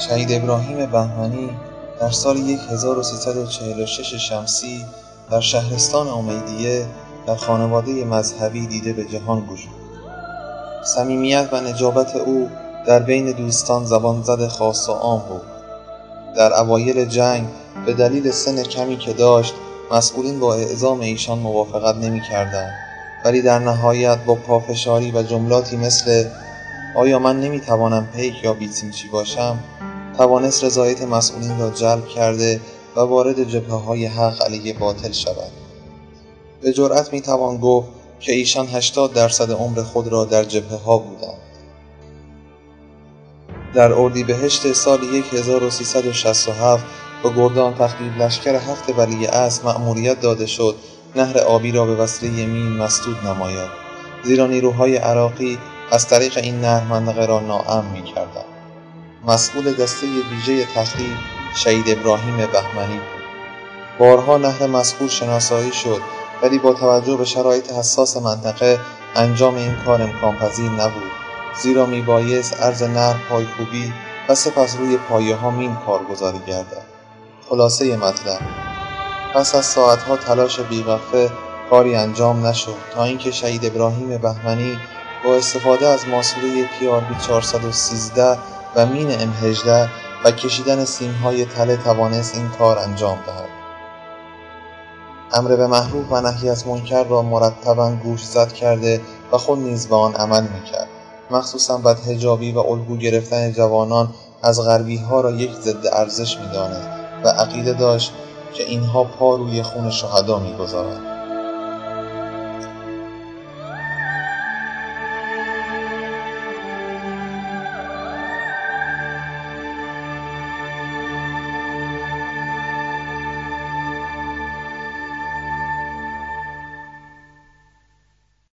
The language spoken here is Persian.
شهید ابراهیم بهمنی در سال 1346 شمسی در شهرستان امیدیه در خانواده مذهبی دیده به جهان گشود. صمیمیت و نجابت او در بین دوستان زبان زد خاص و عام بود. در اوایل جنگ به دلیل سن کمی که داشت مسئولین با اعزام ایشان موافقت نمی‌کردند، ولی در نهایت با پافشاری و جملاتی مثل آیا من نمی‌توانم پیک یا بیتیمچی باشم توانست رضایت مسئولین را جلب کرده و وارد جبهه‌های حق علیه باطل شود. به جرئت می‌توان گفت که ایشان 80% عمر خود را در جبهه‌ها بودند. در اردیبهشت سال 1367 به گردان تخریب لشکر 7 ولیعصر مأموریت داده شد نهر آبی را به وسیله مین مسدود نماید، زیرا نیروهای عراقی از طریق این نهر منطقه را ناامن می‌کردند. مسئول دسته ویژه تخریب شهید ابراهیم بهمنی بود. بارها نهر مذکور شناسایی شد، ولی با توجه به شرایط حساس منطقه انجام این کار امکان پذیر نبود، زیرا میبایست عرض نهر پایکوبی و سپس روی پایه‌ها مین کارگزاری گردد. خلاصه مطلب، پس از ساعتها تلاش بی‌وقفه کاری انجام نشد تا اینکه شهید ابراهیم بهمنی با استفاده از ماسوره PRB 413 و مین M18 و کشیدن سیم‌های تله توانست این کار انجام دهد. امر به معروف و نهی از منکر را مرتباً گوشزد کرده و خود نیز به آن عمل می‌کرد. مخصوصاً بدحجابی و الگو گرفتن جوانان از غربی‌ها را یک ضد ارزش می‌دانست و عقیده داشت که اینها پا روی خون شهدا می‌گذارند.